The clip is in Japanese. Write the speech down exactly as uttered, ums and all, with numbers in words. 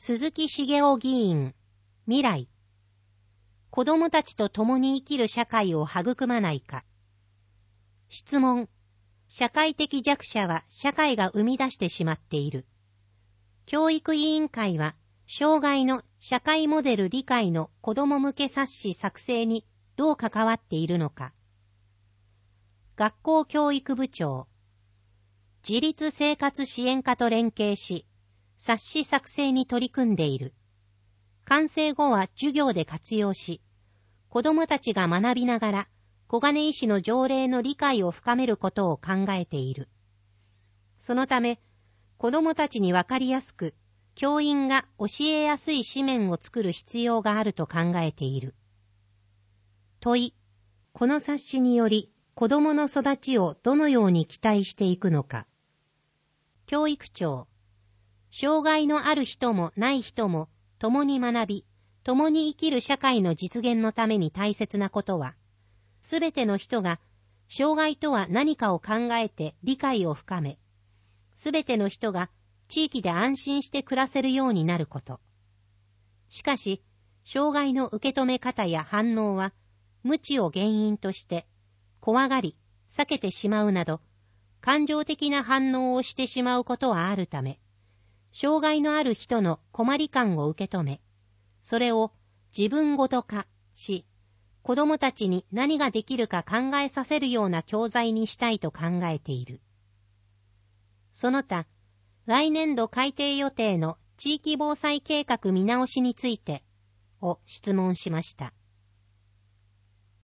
鈴木茂雄議員、未来。子供たちと共に生きる社会を育まないか。質問。社会的弱者は社会が生み出してしまっている。教育委員会は、障害の社会モデル理解の子供向け冊子作成にどう関わっているのか。学校教育部長。自立生活支援課と連携し、冊子作成に取り組んでいる。完成後は授業で活用し、子供たちが学びながら、小金井市の条例の理解を深めることを考えている。そのため、子供たちにわかりやすく、教員が教えやすい紙面を作る必要があると考えている。問い。この冊子により、子供の育ちをどのように期待していくのか。教育長。障害のある人もない人も、共に学び、共に生きる社会の実現のために大切なことは、すべての人が、障害とは何かを考えて理解を深め、すべての人が地域で安心して暮らせるようになること。しかし、障害の受け止め方や反応は、無知を原因として、怖がり、避けてしまうなど、感情的な反応をしてしまうことはあるため、障害のある人の困り感を受け止め、それを自分ごと化し、子供たちに何ができるか考えさせるような教材にしたいと考えている。その他、来年度改定予定の地域防災計画見直しについてを質問しました。